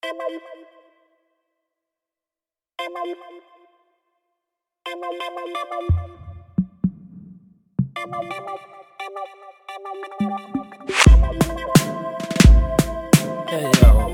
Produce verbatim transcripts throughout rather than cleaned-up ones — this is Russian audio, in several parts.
Hey, yo.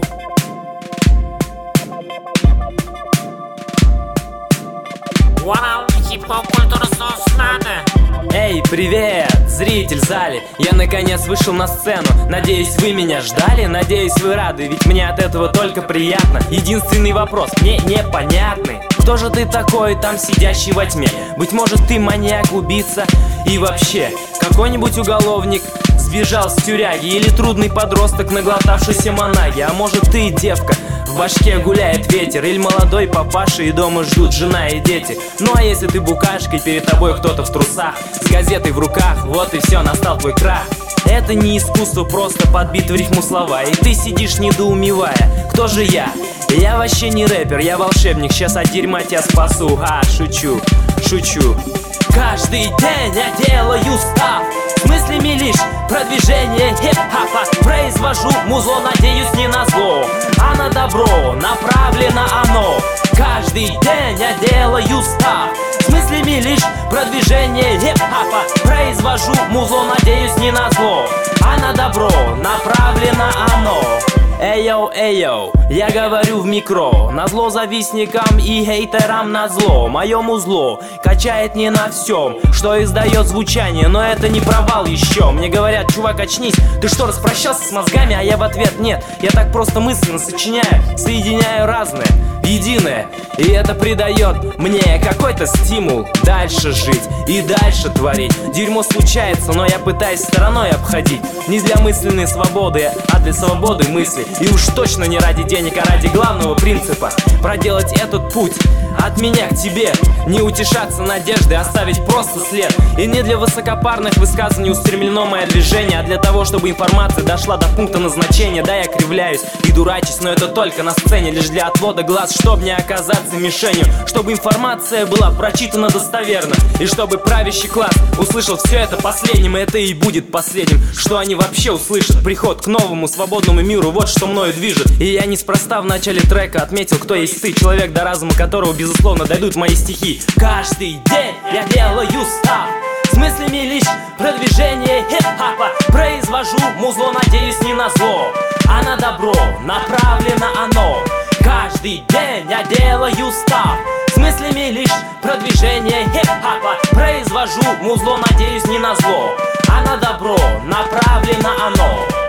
Вау, хип-хоп культура создана. Эй, привет, зритель в зале. Я наконец вышел на сцену. Надеюсь, вы меня ждали, надеюсь, вы рады, ведь мне от этого только приятно. Единственный вопрос мне непонятный: кто же ты такой, там сидящий во тьме? Быть может, ты маньяк, убийца и вообще какой-нибудь уголовник, сбежал с тюряги, или трудный подросток, наглотавшийся манаги. А может, ты девка, в башке гуляет ветер, или молодой папаша, и дома ждут жена и дети. Ну а если ты букашка, и перед тобой кто-то в трусах, с газетой в руках, вот и все, настал твой крах. Это не искусство, просто подбит в рифму слова, и ты сидишь недоумевая: кто же я? Я вообще не рэпер, я волшебник, сейчас от дерьма тебя спасу. А, шучу, шучу. Каждый день я делаю став с мыслями лишь продвижение хип-хопа. Произвожу музло, надеюсь, не на зло, а на добро направлено оно. Каждый день я делаю став с мыслями лишь продвижение хип-хопа. Произвожу музло, надеюсь, не на зло, а на добро направлено оно. Эй-йоу, эй-йоу, я говорю в микро, назло завистникам и хейтерам назло. Мое музло качает не на всем, что издает звучание, но это не провал еще. Мне говорят: чувак, очнись, ты что, распрощался с мозгами? А я в ответ: нет, я так просто мысленно сочиняю, соединяю разное в единое. И это придает мне какой-то стимул дальше жить и дальше творить. Дерьмо случается, но я пытаюсь стороной обходить. Не для мысленной свободы, а для свободы мысли. И уж точно не ради денег, а ради главного принципа: проделать этот путь от меня к тебе. Не утешаться надеждой, оставить просто след. И не для высокопарных высказываний устремлено мое движение, а для того, чтобы информация дошла до пункта назначения. Да, я кривляюсь и дурачусь, но это только на сцене, лишь для отвода глаз, чтобы не оказаться мишенью. Чтобы информация была прочитана достоверно, и чтобы правящий класс услышал все это последним. И это и будет последним, что они вообще услышат. Приход к новому свободному миру, вот что мною движет. И я неспроста в начале трека отметил, кто есть ты, человек, до разума которого, безусловно, дойдут мои стихи. Каждый день я делаю став с мыслями лишь продвижение хип-хопа. Произвожу музло, надеюсь, не на зло, а на добро направлено оно. Каждый день я делаю став с мыслями лишь продвижение хип-хопа. Произвожу музло, надеюсь, не на зло, а на добро направлено оно.